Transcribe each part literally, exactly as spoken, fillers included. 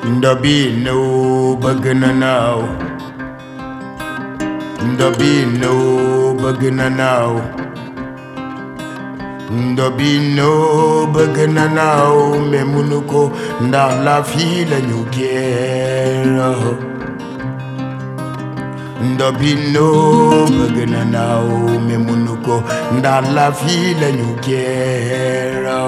Ndabino bagananaw, Ndabino bagananaw, Ndabino bagananaw, memunuko ndala fila nyugera. Ndabino bagananaw, memunuko ndala fila nyugera.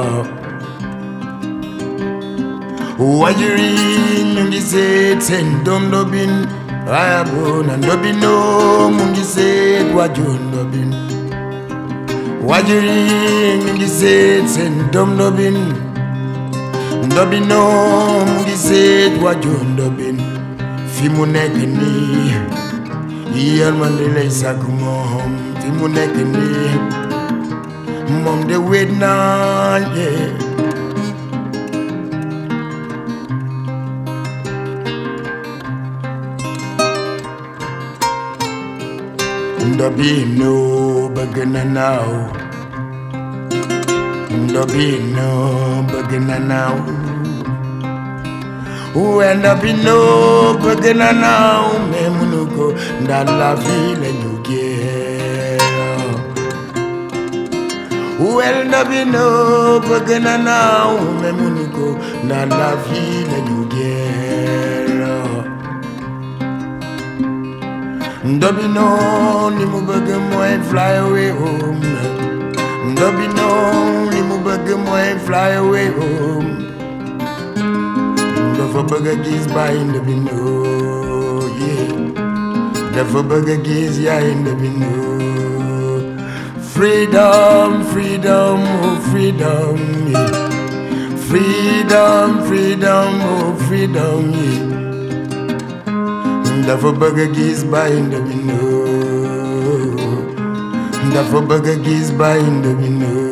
Wajiri mungiset ndondobin ayabona ndobino mungiset wajundobin. Wajiri mungiset ndondobin ndobino mungiset wajundobin. Fimunekni yalmanile isakumom fimunekni mom de wedna yeah. Ndabino bagananaw, Ndabino bagananaw, Ndabino bagananaw, memunuko ndala vile nyugera. Ndabino bagananaw, memunuko ndala vile nyugera. Ndabino ni mubage moy fly away home. Ndabino ni mubage moy fly away home. Dafa baga giz by Ndabino, yeah. Dafa baga giz ya Ndabino. Freedom, freedom, oh freedom, yeah. Freedom, freedom, oh freedom, yeah. Dafa baga giz by Ndabino, Dafa baga giz by Ndabino.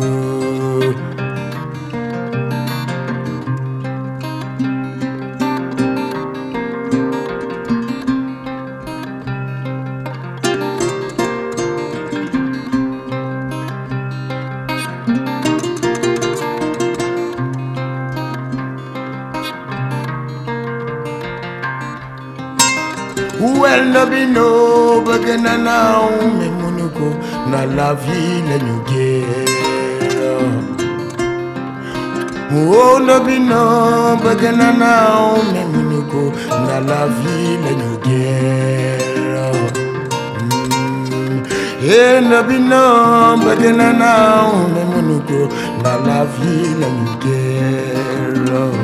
Well, Ndabino bagananaw, memunuko na la ville nyugera. Oh, Ndabino bagananaw, memunuko na la ville nyugera. Eh, Ndabino bagananaw, memunuko na la ville nyugera.